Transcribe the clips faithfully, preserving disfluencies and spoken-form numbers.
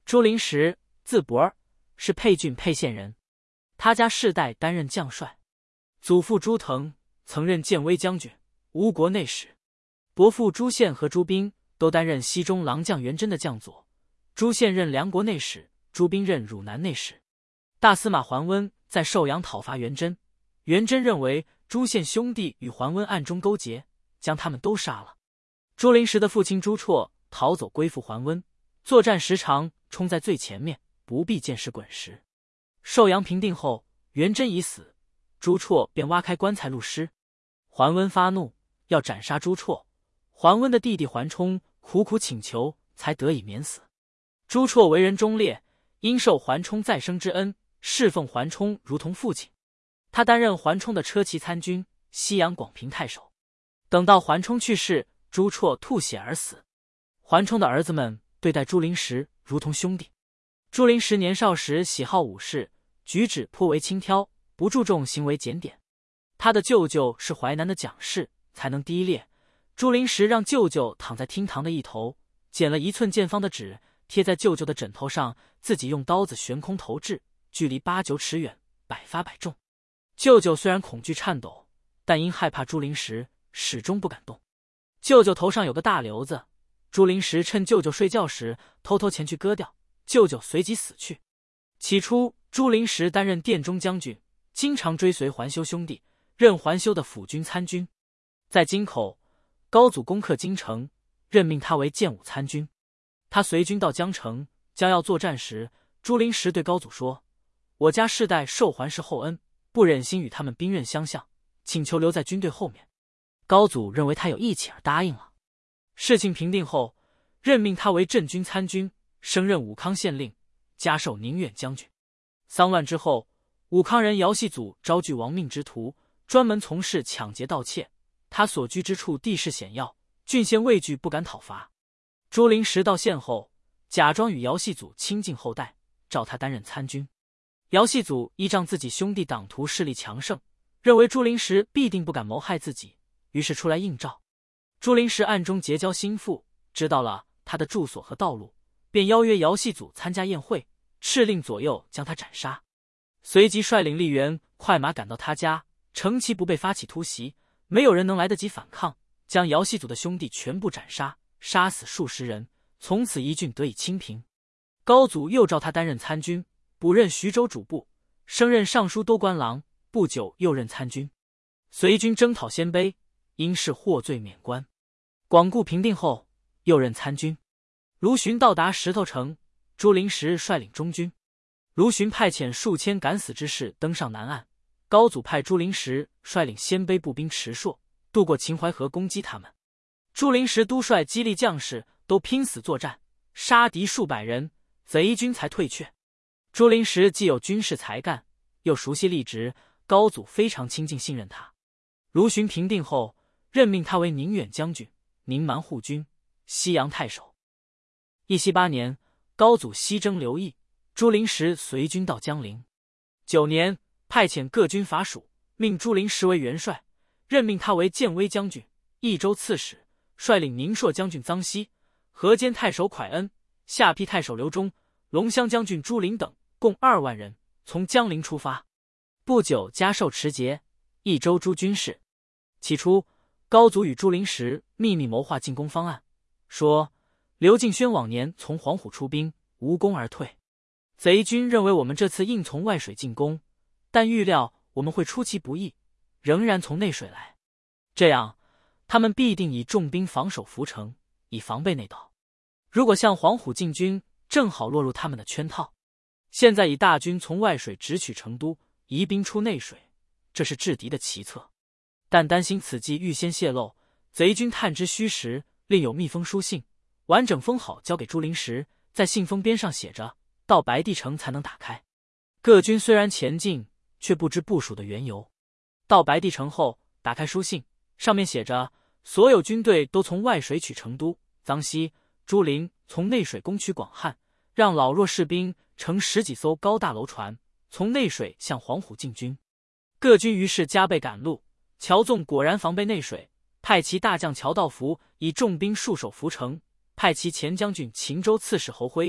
朱灵石，字伯儿，是沛郡沛县人。他家世代担任将帅，祖父朱腾曾任建威将军、吴国内史，伯父朱宪和朱彬都担任西中郎将元贞的将佐。朱宪任梁国内史，朱彬任汝南内史。大司马桓温在寿阳讨伐元贞，元贞认为朱宪兄弟与桓温暗中勾结，将他们都杀了。朱灵石的父亲朱绰逃走归附桓温，作战时常冲在最前面，不必见识滚石。寿阳平定后，元贞已死，朱绰便挖开棺材录尸。桓温发怒，要斩杀朱绰。桓温的弟弟桓冲苦苦请求，才得以免死。朱绰为人忠烈，因受桓冲再生之恩，侍奉桓冲如同父亲。他担任桓冲的车骑参军、西阳广平太守。等到桓冲去世，朱绰吐血而死。桓冲的儿子们对待朱灵石如同兄弟。朱灵石年少时喜好武士，举止颇为轻佻，不注重行为检点。他的舅舅是淮南的讲士，才能低劣。朱灵石让舅舅躺在厅堂的一头，剪了一寸见方的纸，贴在舅舅的枕头上，自己用刀子悬空投掷，距离八九尺远，百发百中。舅舅虽然恐惧颤抖，但因害怕朱灵石，始终不敢动。舅舅头上有个大瘤子，朱灵石趁舅舅睡觉时偷偷前去割掉，舅舅随即死去。起初朱灵石担任殿中将军，经常追随桓修兄弟，任桓修的辅军参军。在京口，高祖攻克京城，任命他为建武参军。他随军到江城，将要作战时，朱灵石对高祖说：我家世代受桓氏厚恩，不忍心与他们兵刃相向，请求留在军队后面。高祖认为他有义气而答应了。事情平定后，任命他为镇军参军，升任武康县令，加授宁远将军。丧乱之后，武康人姚系祖招聚亡命之徒，专门从事抢劫盗窃。他所居之处地势险要，郡县畏惧，不敢讨伐。朱灵石到县后，假装与姚系祖亲近后代，召他担任参军。姚系祖依仗自己兄弟党徒势力强盛，认为朱灵石必定不敢谋害自己，于是出来应召。朱灵石暗中结交心腹，知道了他的住所和道路，便邀约姚系祖参加宴会，敕令左右将他斩杀。随即率领吏员快马赶到他家，乘其不备发起突袭，没有人能来得及反抗，将姚系祖的兄弟全部斩杀，杀死数十人，从此一郡得以清平。高祖又召他担任参军，补任徐州主簿，升任尚书都官郎，不久又任参军。随军征讨鲜卑，因事获罪免官。广固平定后，又任参军。卢循到达石头城，朱灵石率领中军。卢循派遣数千敢死之士登上南岸，高祖派朱灵石率领鲜卑步兵池硕渡过秦淮河攻击他们。朱灵石督率激励将士都拼死作战，杀敌数百人，贼军才退却。朱灵石既有军事才干，又熟悉吏职，高祖非常亲近信任他。卢循平定后，任命他为宁远将军、宁蛮护军、西阳太守。义熙八年，高祖西征刘义，朱灵石随军到江陵。九年，派遣各军伐蜀，命朱灵石为元帅，任命他为建威将军、益州刺史，率领宁朔将军臧熙、河间太守蒯恩、下邳太守刘忠、龙骧将军朱灵等，共二万人，从江陵出发。不久加授持节、益州诸军事。起初，高祖与朱灵石秘密谋划进攻方案，说刘敬轩往年从黄虎出兵，无功而退。贼军认为我们这次硬从外水进攻，但预料我们会出其不意，仍然从内水来。这样，他们必定以重兵防守涪城，以防备内岛。如果向黄虎进军，正好落入他们的圈套。现在以大军从外水直取成都，移兵出内水，这是制敌的奇策。但担心此计预先泄露，贼军探知虚实，另有密封书信，完整封好交给朱灵石，在信封边上写着到白帝城才能打开。各军虽然前进，却不知部署的缘由。到白帝城后，打开书信，上面写着所有军队都从外水取成都，臧熙、朱灵从内水攻取广汉，让老弱士兵乘十几艘高大楼船，从内水向黄虎进军。各军于是加倍赶路。乔纵果然防备内水，派其大将乔道福以重兵戍守涪城，派其前将军秦州刺史侯辉、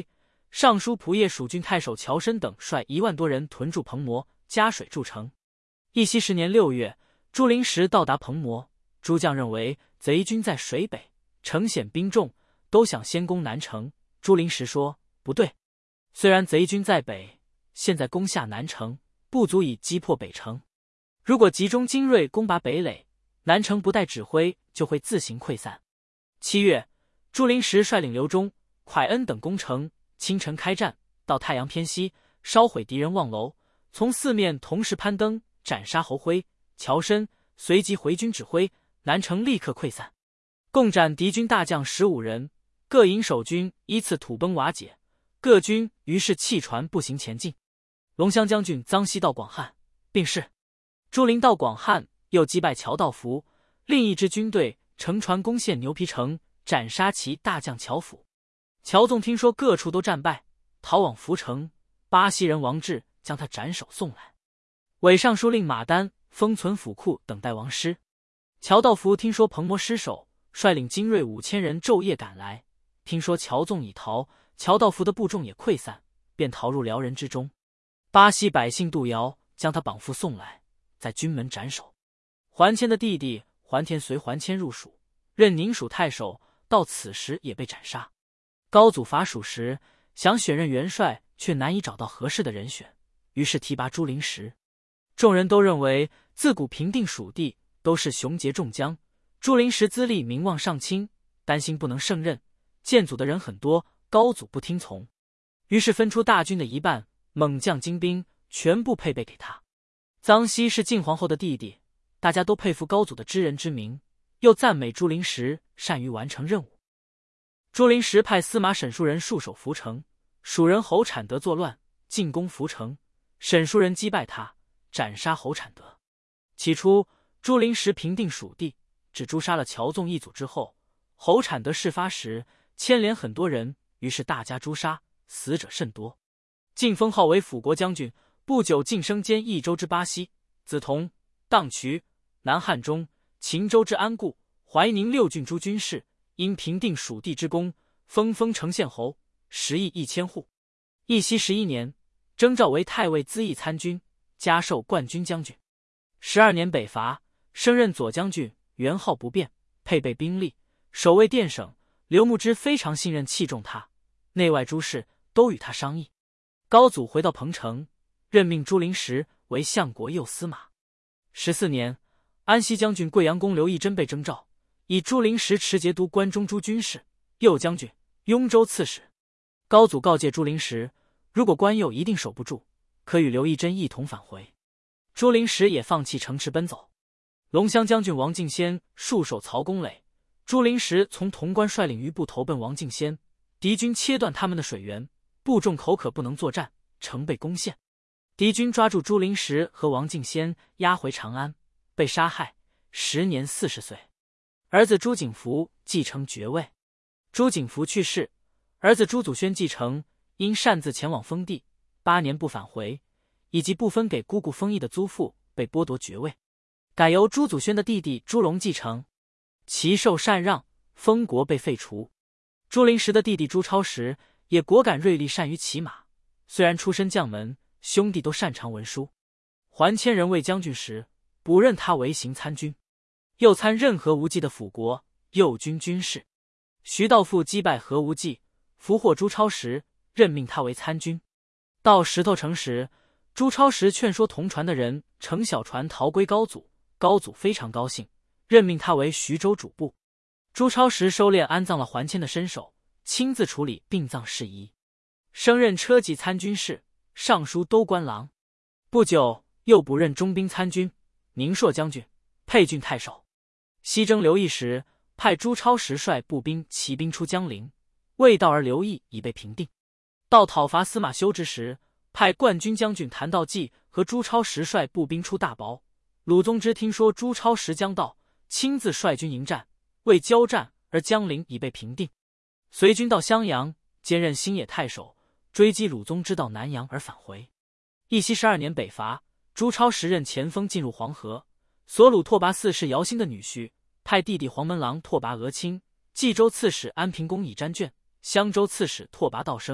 尚书仆射蜀郡太守乔申等率一万多人屯驻彭模，加水筑城。义熙十年六月，朱灵时到达彭模，诸将认为贼军在水北，城险兵众，都想先攻南城。朱灵时说：“不对，虽然贼军在北，现在攻下南城，不足以击破北城。如果集中精锐攻拔北垒，南城不待指挥就会自行溃散。”七月，朱灵时率领刘忠、蒯恩等攻城，清晨开战，到太阳偏西，烧毁敌人望楼，从四面同时攀登，斩杀侯辉、乔申，随即回军指挥，南城立刻溃散。共斩敌军大将十五人，各营守军依次土崩瓦解，各军于是弃船步行前进。龙骧将军臧西到广汉，病逝。朱灵到广汉，又击败乔道福，另一支军队乘船攻陷牛皮城，斩杀其大将乔辅。乔纵听说各处都战败，逃往涪城。巴西人王志将他斩首送来。伪尚书令马丹封存府库等待王师。乔道福听说彭模失守，率领精锐五千人昼夜赶来。听说乔纵已逃，乔道福的部众也溃散，便逃入辽人之中。巴西百姓杜瑶将他绑缚送来，在军门斩首。桓谦的弟弟桓田随桓谦入蜀，任宁蜀太守，到此时也被斩杀。高祖伐蜀时，想选任元帅，却难以找到合适的人选，于是提拔朱灵时。众人都认为自古平定蜀地都是雄杰众将，朱灵时资历名望尚轻，担心不能胜任，建祖的人很多，高祖不听从，于是分出大军的一半，猛将精兵全部配备给他。臧西是晋皇后的弟弟，大家都佩服高祖的知人之明，又赞美朱灵时善于完成任务。朱灵时派司马沈叔人戍守涪城，蜀人侯产德作乱，进攻涪城，沈叔人击败他，斩杀侯产德。起初朱灵时平定蜀地，只诛杀了乔纵一族之后，侯产德事发时牵连很多人，于是大加诛杀，死者甚多。晋封号为辅国将军，不久晋升兼益州之巴西、梓潼、荡渠、南汉中、秦州之安固、怀宁六郡诸军事，因平定蜀地之功，封封城县侯，食邑一千户。义熙十一年，征召为太尉资议参军，加授冠军将军。十二年北伐，升任左将军，元号不变，配备兵力，守卫殿省。刘牧之非常信任器重他，内外诸事都与他商议。高祖回到彭城，任命朱灵时为相国右司马。十四年，安西将军贵阳公刘义珍被征召，以朱灵时持节督关中诸军事、右将军、雍州刺史。高祖告诫朱灵时，如果关右一定守不住，可与刘义珍一同返回。朱灵时也放弃城池奔走。龙骧将军王敬先戍守曹公垒，朱灵时从潼关率领余部投奔王敬先，敌军切断他们的水源，部众口渴不能作战，城被攻陷。敌军抓住朱灵时和王敬先，押回长安，被杀害，时年四十岁。儿子朱景福继承爵位。朱景福去世，儿子朱祖轩继承，因擅自前往封地，八年不返回，以及不分给姑姑封邑的租赋，被剥夺爵位，改由朱祖轩的弟弟朱龙继承。其受禅让，封国被废除。朱灵时的弟弟朱超时也果敢锐利，善于骑马，虽然出身将门，兄弟都擅长文书。桓谦人卫将军时，补任他为行参军，又参任何无忌的辅国、右军军事。徐道富击败何无忌，俘获朱超时，任命他为参军。到石头城时，朱超时劝说同船的人乘小船逃归高祖，高祖非常高兴，任命他为徐州主簿。朱超时收敛安葬了桓谦的身首，亲自处理殡葬事宜，升任车骑参军事、尚书都官郎。不久又补任中兵参军、宁朔将军、沛郡太守。西征刘义时，派朱超时率步兵骑兵出江陵，未到而刘义已被平定。到讨伐司马修之时，派冠军将军谭道济和朱超时率步兵出大薄。鲁宗之听说朱超时将到，亲自率军迎战，未交战而江陵已被平定。随军到襄阳，兼任新野太守，追击鲁宗之到南阳而返回。义熙十二年北伐，朱超时任前锋进入黄河，所虏拓跋嗣是姚兴的女婿，派弟弟黄门郎拓跋额卿、冀州刺史安平公以瞻卷、襄州刺史拓跋道生、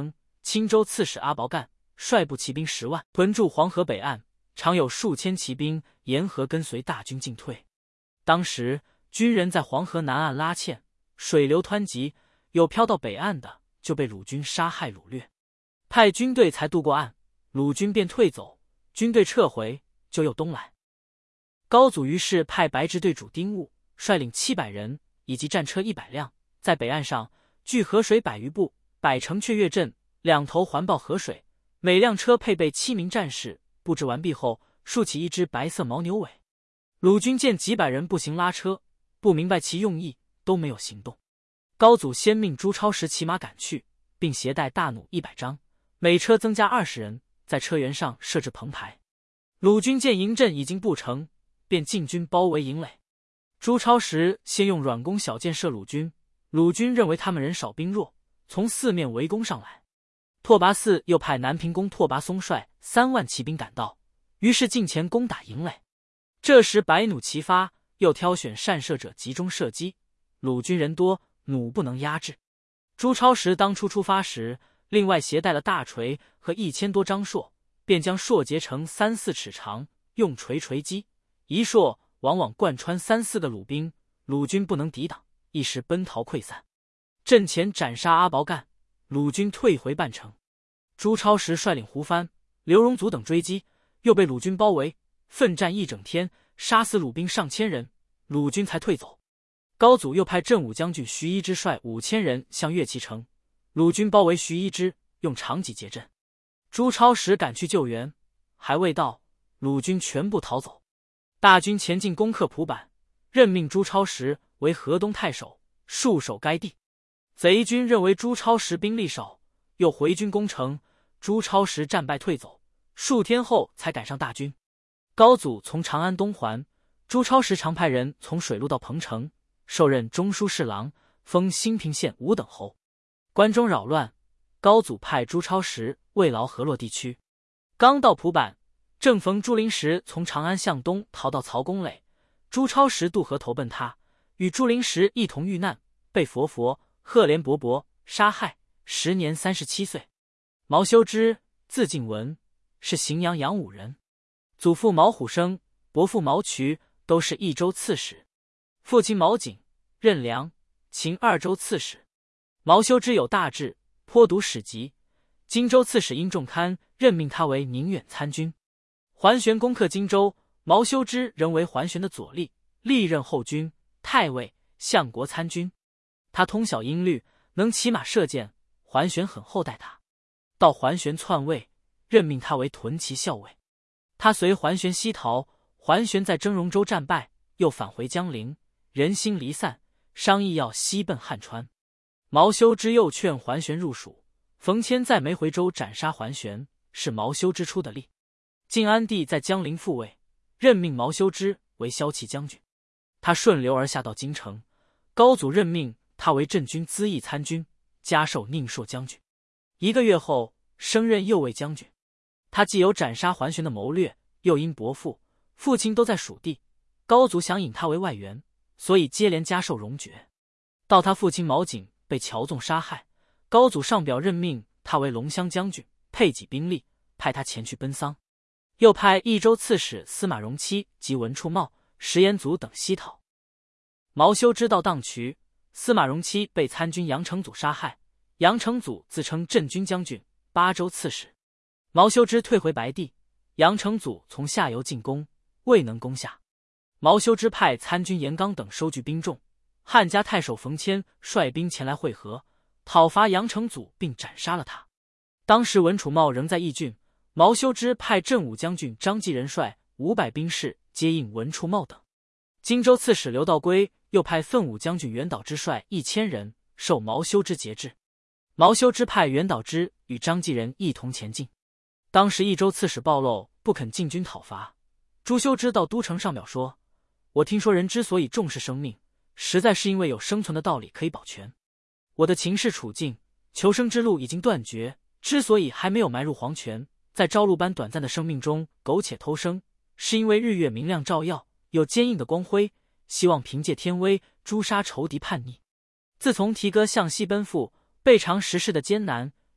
青州刺史阿保干率部骑兵十万屯驻黄河北岸，常有数千骑兵沿河跟随大军进退。当时军人在黄河南岸拉堑，水流湍急，有飘到北岸的就被鲁军杀害掳掠，派军队才渡过岸，鲁军便退走，军队撤回，就又东来。高祖于是派白执队主丁务率领七百人以及战车一百辆，在北岸上距河水百余步，摆成雀跃阵，两头环抱河水，每辆车配备七名战士。布置完毕后，竖起一只白色牦牛尾。鲁军见几百人步行拉车，不明白其用意，都没有行动。高祖先命朱超时骑马赶去，并携带大弩一百张，每车增加二十人，在车辕上设置棚排。鲁军见营阵已经布成，便进军包围营垒。朱超时先用软弓小箭射鲁军，鲁军认为他们人少兵弱，从四面围攻上来。拓跋嗣又派南平公拓跋松率三万骑兵赶到，于是近前攻打营垒。这时百弩齐发，又挑选善射者集中射击，鲁军人多，弩不能压制。朱超时当初出发时，另外携带了大锤和一千多张槊，便将槊截成三四尺长，用锤锤击，一槊往往贯穿三四个鲁兵，鲁军不能抵挡，一时奔逃溃散。阵前斩杀阿保干，鲁军退回半程。朱超时率领胡藩、刘荣祖等追击，又被鲁军包围，奋战一整天，杀死鲁兵上千人，鲁军才退走。高祖又派镇武将军徐一之率五千人向岳岐城，鲁军包围徐一之，用长戟截阵。朱超时赶去救援，还未到，鲁军全部逃走。大军前进攻克蒲坂，任命朱超时为河东太守，戍守该地。贼军认为朱超时兵力少，又回军攻城，朱超时战败退走，数天后才赶上大军。高祖从长安东还，朱超时常派人从水路到彭城，受任中书侍郎，封兴平县五等侯。关中扰乱，高祖派朱超时慰劳河洛地区。刚到蒲坂，正逢朱灵时从长安向东逃到曹公垒，朱超时渡河投奔他，与朱灵时一同遇难，被佛佛、赫连勃勃杀害，时年三十七岁。毛修之，字敬文，是荥阳阳武人，祖父毛虎生，伯父毛渠都是益州刺史，父亲毛景任梁、秦二州刺史。毛修之有大志，颇读史籍。荆州刺史殷仲堪任命他为宁远参军。桓玄攻克荆州，毛修之仍为桓玄的左吏，历任后军、太尉、相国参军。他通晓音律，能骑马射箭，桓玄很厚待他。到桓玄篡位，任命他为屯骑校尉。他随桓玄西逃，桓玄在征戎州战败，又返回江陵，人心离散，商议要西奔汉川。毛修之又劝桓玄入蜀，冯谦在梅回州斩杀桓玄，是毛修之出的力。晋安帝在江陵复位，任命毛修之为骁骑将军。他顺流而下到京城，高祖任命他为镇军资议参军，加授宁朔将军。一个月后，升任右卫将军。他既有斩杀桓玄的谋略，又因伯父、父亲都在蜀地，高祖想引他为外援，所以接连加授荣爵。到他父亲毛景被乔纵杀害，高祖上表任命他为龙骧将军，配给兵力，派他前去奔丧。又派益州刺史司马荣期及文处茂、石延祖等西讨。毛修之到荡渠，司马荣期被参军杨承祖杀害，杨承祖自称镇军将军、巴州刺史。毛修之退回白帝，杨承祖从下游进攻，未能攻下。毛修之派参军严纲等收聚兵众，汉家太守冯谦率兵前来会合，讨伐杨承祖，并斩杀了他。当时文处茂仍在义郡，毛修之派镇武将军张继仁率五百兵士接应文处茂等。荆州刺史刘道归又派奋武将军袁导之率一千人受毛修之节制。毛修之派袁导之与张继仁一同前进。当时益州刺史鲍漏不肯进军讨伐，朱修之到都城上表说：“我听说人之所以重视生命，实在是因为有生存的道理可以保全。我的情势处境，求生之路已经断绝，之所以还没有埋入黄泉，在朝露般短暂的生命中苟且偷生，是因为日月明亮照耀，有坚硬的光辉，希望凭借天威诛杀仇敌叛逆。自从提哥向西奔赴，备尝时事的艰难，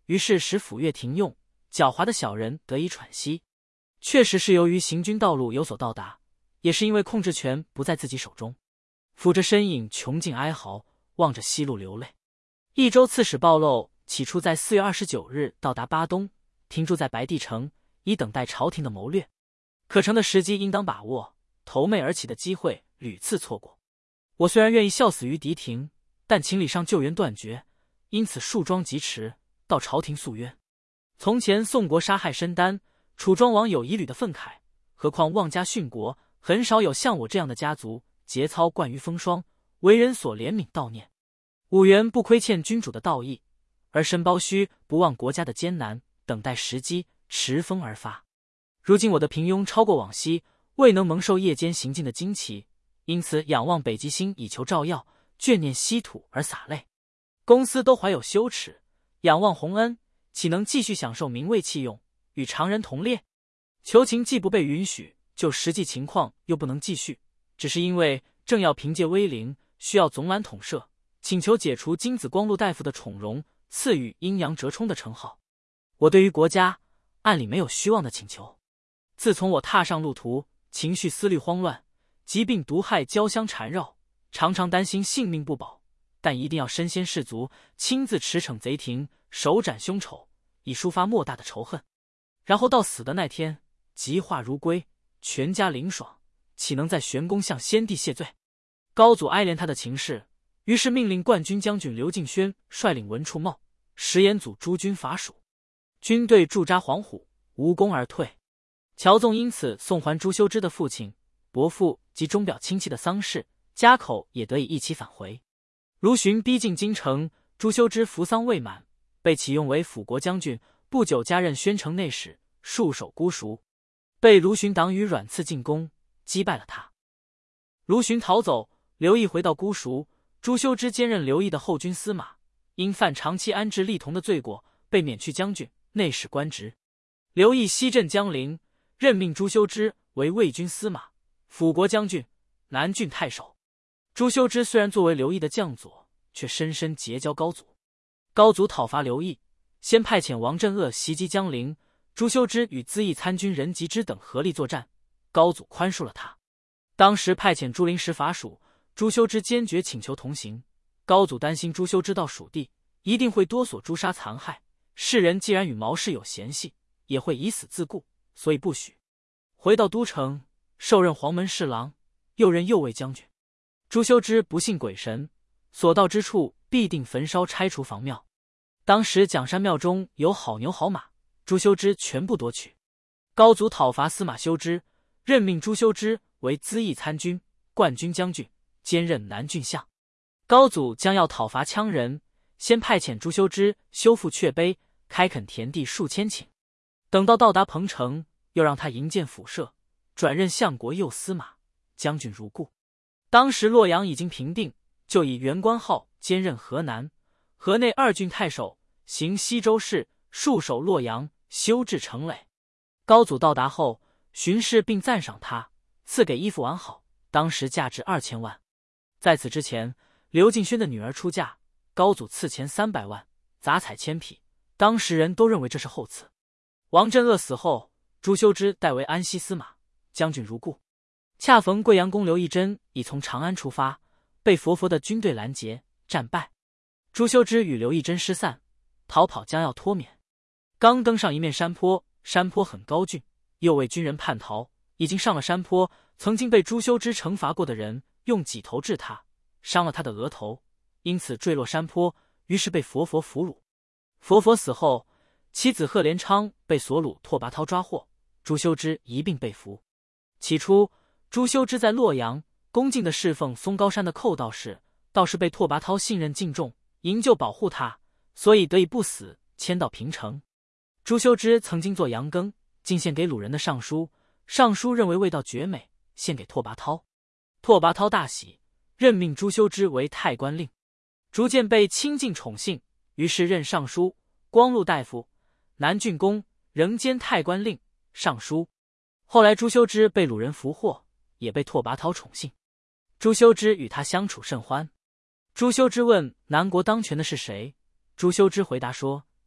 于是使府乐停用，狡猾的小人得以喘息。确实是由于行军道路有所到达，也是因为控制权不在自己手中。扶着身影穷尽哀嚎，望着西路流泪。益州刺史鲍漏起初在四月二十九日到达巴东，停驻在白帝城，以等待朝廷的谋略。可乘的时机应当把握，投媚而起的机会屡次错过。我虽然愿意效死于敌庭，但情理上救援断绝，因此树桩疾迟，到朝廷诉冤。从前宋国杀害申丹，楚庄王有一缕的愤慨，何况妄加殉国，很少有像我这样的家族节操惯于风霜，为人所怜悯悼念。武元不亏欠君主的道义，而申包胥不忘国家的艰难，等待时机，持锋而发。如今我的平庸超过往昔，未能蒙受夜间行进的旌旗，因此仰望北极星以求照耀，眷念稀土而洒泪。公司都怀有羞耻，仰望洪恩，岂能继续享受名位器用，与常人同列？求情既不被允许，就实际情况又不能继续，只是因为正要凭借威灵，需要总揽统摄，请求解除金子光禄大夫的宠荣，赐予阴阳折冲的称号。我对于国家暗里没有虚妄的请求。自从我踏上路途，情绪思虑慌乱，疾病毒害交相缠绕，常常担心性命不保，但一定要身先士卒，亲自驰骋贼庭，手斩凶丑，以抒发莫大的仇恨。然后到死的那天，极化如归，全家凌爽，岂能在玄宫向先帝谢罪？高祖哀怜他的情事，于是命令冠军将军刘敬轩率领文处茂、石延祖诸军伐蜀，军队驻扎黄虎，无功而退。乔纵因此送还朱修之的父亲、伯父及钟表亲戚的丧事，家口也得以一起返回。卢循逼近京城，朱修之服丧未满，被启用为辅国将军，不久加任宣城内史，戍守姑熟，被卢循党羽软刺进宫，击败了他。卢循逃走，刘毅回到姑熟，朱修之兼任刘毅的后军司马，因犯长期安置吏童的罪过，被免去将军、内史官职。刘毅西镇江陵，任命朱修之为卫军司马、辅国将军、南郡太守。朱修之虽然作为刘毅的将佐，却深深结交高祖。高祖讨伐刘毅，先派遣王镇恶袭击江陵，朱修之与资义参军任吉之等合力作战，高祖宽恕了他。当时派遣朱灵时伐蜀，朱修之坚决请求同行。高祖担心朱修之到蜀地，一定会多所诛杀残害，世人既然与毛氏有嫌隙，也会以死自固，所以不许。回到都城，受任黄门侍郎，又任右卫将军。朱修之不信鬼神，所到之处必定焚烧拆除房庙。当时蒋山庙中有好牛好马，朱修之全部夺取。高祖讨伐司马修之，任命朱修之为资义参军、冠军将军，兼任南郡相。高祖将要讨伐羌人，先派遣朱修之修复阙碑，开垦田地数千顷。等到到达彭城，又让他营建府舍，转任相国右司马，将军如故。当时洛阳已经平定，就以袁官号兼任河南、河内二郡太守，行西州事，戍守洛阳，修治城垒。高祖到达后，巡视并赞赏他，赐给衣服完好，当时价值二千万。在此之前，刘敬轩的女儿出嫁，高祖赐钱三百万，杂彩千匹，当时人都认为这是厚赐。王镇恶死后，朱修之代为安西司马，将军如故。恰逢贵阳公刘义珍已从长安出发，被佛佛的军队拦截，战败。朱修之与刘义珍失散，逃跑将要脱免。刚登上一面山坡，山坡很高峻，右卫军人叛逃，已经上了山坡，曾经被朱修之惩罚过的人用戟头掷他，伤了他的额头，因此坠落山坡，于是被佛佛俘虏。佛佛死后，其子贺连昌被所虏拓跋焘抓获，朱修之一并被俘。起初朱修之在洛阳恭敬地侍奉松高山的寇道士，道士被拓跋焘信任敬重，营救保护他，所以得以不死，迁到平城。朱修之曾经做羊羹，进献给鲁人的尚书，尚书认为味道绝美，献给拓跋焘。拓跋焘大喜，任命朱修之为太官令，逐渐被亲近宠幸，于是任尚书、光禄大夫、南郡公，仍兼太官令、尚书。后来朱修之被鲁人俘获，也被拓跋焘宠幸。朱修之与他相处甚欢。朱修之问南国当权的是谁，朱修之回答说：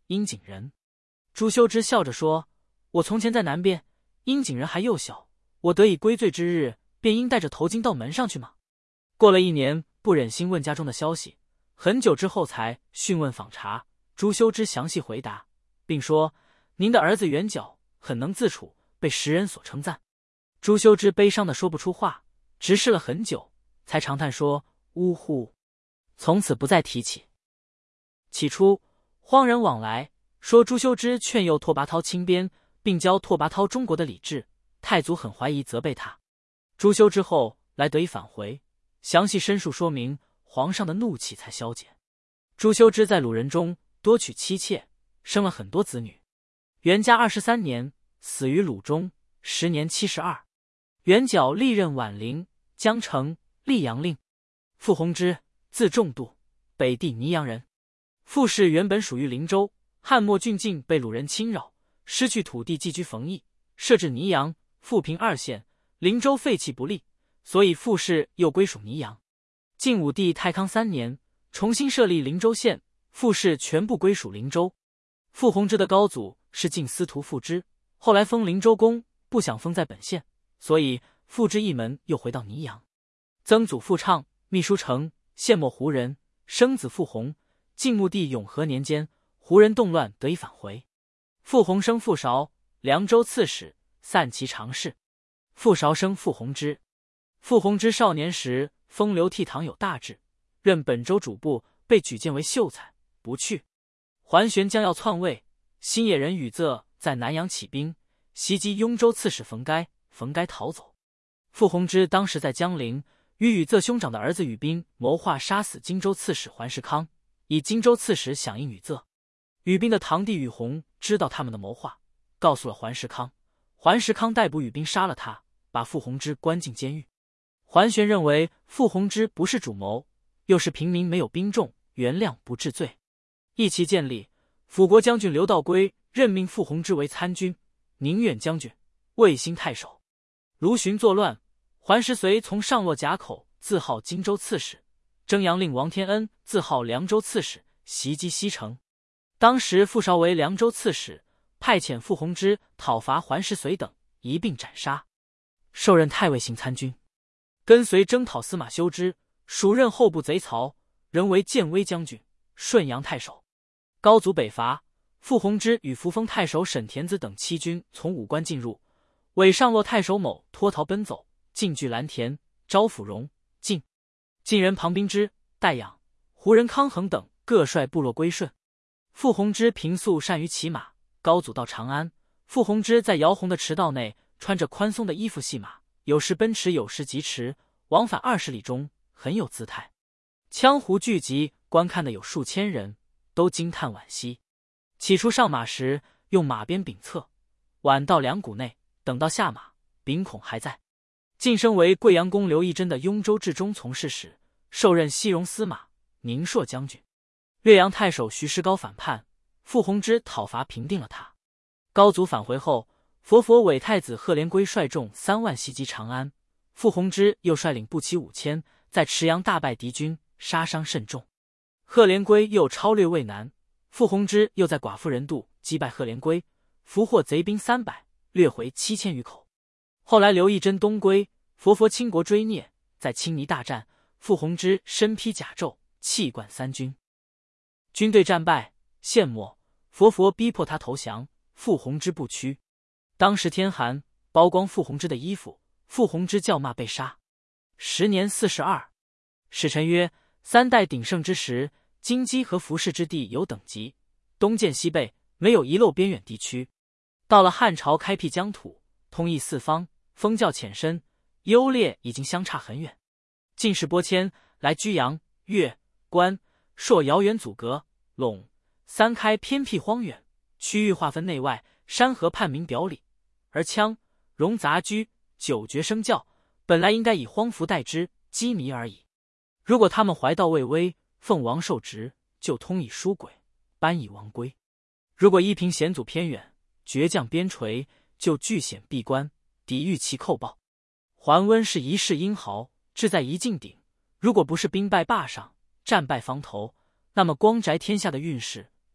殷景人。朱修之笑着说：“我从前在南边，殷景人还幼小，我得以归罪之日，便应带着头巾到门上去吗？”过了一年，不忍心问家中的消息，很久之后才讯问访查。朱修之详细回答，并说：“您的儿子元角很能自处，被时人所称赞。”朱修之悲伤的说不出话，直视了很久，才长叹说：“呜呼！”从此不再提起。起初，荒人往来说朱修之劝诱拓跋焘亲边，并教拓跋焘中国的礼制，太祖很怀疑，责备他。朱修之后来得以返回，详细申述说明，皇上的怒气才消减。朱修之在鲁人中多娶妻妾，生了很多子女。元嘉二十三年，死于鲁中，时年七十二。元角历任宛陵、江城、溧阳令。傅弘之，字仲度，北地泥阳人。傅氏原本属于灵州，汉末郡境被鲁人侵扰，失去土地，寄居冯邑，设置泥阳、富平二县。灵州废弃不利，所以傅氏又归属泥阳。晋武帝太康三年，重新设立灵州县，傅氏全部归属灵州。傅弘之的高祖是晋司徒傅之，后来封灵州公，不想封在本县，所以傅之一门又回到泥阳。曾祖傅畅，秘书丞，县末胡人，生子傅弘。晋穆帝永和年间，胡人动乱，得以返回。傅弘生傅韶，凉州刺史，散骑常侍。傅韶生傅弘之。傅弘之少年时风流倜傥，有大志，任本州主簿，被举荐为秀才，不去。桓玄将要篡位，新野人宇仄在南阳起兵，袭击雍州刺史冯该，冯该逃走。傅弘之当时在江陵，与宇仄兄长的儿子宇彬谋划杀死荆州刺史桓世康，以荆州刺史响应宇仄。宇彬的堂弟宇弘知道他们的谋划，告诉了桓世康。桓世康逮捕宇彬，杀了他，把傅弘之关进监狱。桓玄认为傅弘之不是主谋，又是平民，没有兵众，原谅不治罪。义旗建立，辅国将军刘道规任命傅弘之为参军、宁远将军、卫兴太守。卢循作乱，桓石绥从上洛甲口自号荆州刺史，征阳令王天恩自号凉州刺史，袭击西城。当时傅韶为凉州刺史，派遣傅弘之讨伐桓石绥等，一并斩杀。授任太尉行参军，跟随征讨司马修之，署任后部贼曹，仍为建威将军、顺阳太守。高祖北伐，傅弘之与扶风太守沈田子等七军从武关进入，伪上洛太守某脱逃奔走，进据蓝田、招抚荣、晋。晋人庞宾之、戴养、胡人康衡等各率部落归顺。傅弘之平素善于骑马，高祖到长安，傅弘之在姚泓的驰道内穿着宽松的衣服戏马，有时奔驰，有时疾驰，往返二十里中，很有姿态。羌胡聚集观看的有数千人，都惊叹惋惜。起初上马时用马鞭柄侧，晚到两股内，等到下马，柄孔还在。晋升为贵阳公刘义珍的雍州治中从事使，受任西戎司马、宁朔将军。略阳太守徐师高反叛，傅弘之讨伐平定了他。高祖返回后，佛佛伪太子贺连圭率众三万袭击长安，傅弘之又率领步骑五千，在池阳大败敌军，杀伤甚重。贺连圭又超略渭南，傅弘之又在寡妇人渡击败贺连圭，俘获贼兵三百，掠回七千余口。后来刘义珍东归，佛佛倾国追聂，在青泥大战，傅弘之身披甲胄，气贯三军。军队战败，陷没，佛佛逼迫他投降，傅弘之不屈。当时天寒，剥光傅弘之的衣服，傅弘之叫骂被杀。时年四十二。使臣曰：三代鼎盛之时，京畿和服氏之地有等级，东渐西背，没有遗漏边远地区。到了汉朝，开辟疆土，通义四方，封教浅深，优劣已经相差很远。进士拨迁，来居阳、越、关、朔遥远阻隔，陇、三开偏僻荒远，区域划分内外，山河判明表里。而羌、戎杂居，久绝声教，本来应该以荒服代之，羁縻而已。如果他们怀道未威，奉王受职，就通以书轨，颁以王规；如果依凭险阻偏远，倔强边陲，就据险闭关，抵御其寇暴。桓温是一世英豪，志在一进鼎。如果不是兵败霸上，战败方头，那么光宅天下的运势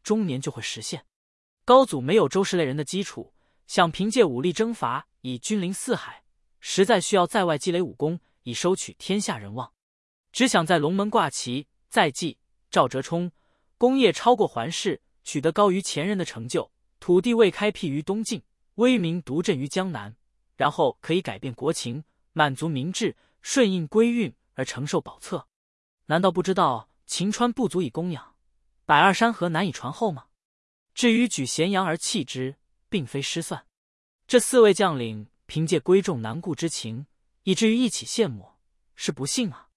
终年就会实现。高祖没有周氏类人的基础，想凭借武力征伐以君临四海，实在需要在外积累武功，以收取天下人望。只想在龙门挂旗，再继赵哲冲，功业超过桓氏，取得高于前人的成就，土地未开辟于东晋，威名独振于江南，然后可以改变国情，满足民志，顺应归运而承受宝册。难道不知道秦川不足以供养，百二山河难以传后吗？至于举咸阳而弃之，并非失算。这四位将领凭借归众难顾之情，以至于一起羡慕，是不幸啊。